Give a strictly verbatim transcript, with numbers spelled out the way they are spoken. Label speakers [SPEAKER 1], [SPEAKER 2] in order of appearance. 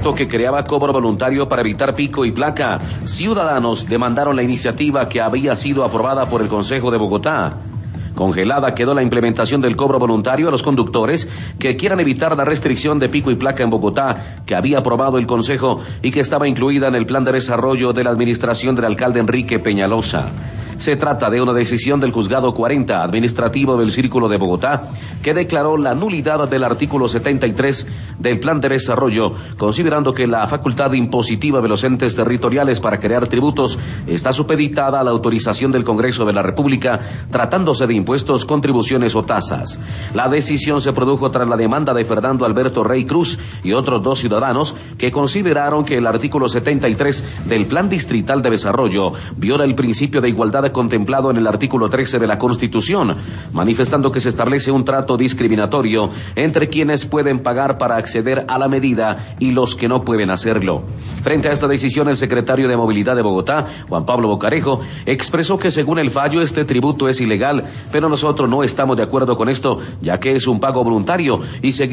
[SPEAKER 1] decreto que creaba cobro voluntario para evitar pico y placa. Ciudadanos demandaron la iniciativa que había sido aprobada por el Consejo de Bogotá. Congelada quedó la implementación del cobro voluntario a los conductores que quieran evitar la restricción de pico y placa en Bogotá, que había aprobado el Consejo y que estaba incluida en el plan de desarrollo de la administración del alcalde Enrique Peñalosa. Se trata de una decisión del Juzgado cuarenta Administrativo del Círculo de Bogotá, que declaró la nulidad del artículo setenta y tres del Plan de Desarrollo, considerando que la facultad impositiva de los entes territoriales para crear tributos está supeditada a la autorización del Congreso de la República, tratándose de impuestos, contribuciones o tasas. La decisión se produjo tras la demanda de Fernando Alberto Rey Cruz y otros dos ciudadanos que consideraron que el artículo setenta y tres del Plan Distrital de Desarrollo viola el principio de igualdad contemplado en el artículo trece de la Constitución, manifestando que se establece un trato discriminatorio entre quienes pueden pagar para acceder a la medida y los que no pueden hacerlo. Frente a esta decisión, el secretario de Movilidad de Bogotá, Juan Pablo Bocarejo, expresó que según el fallo este tributo es ilegal, pero nosotros no estamos de acuerdo con esto, ya que es un pago voluntario y seguimos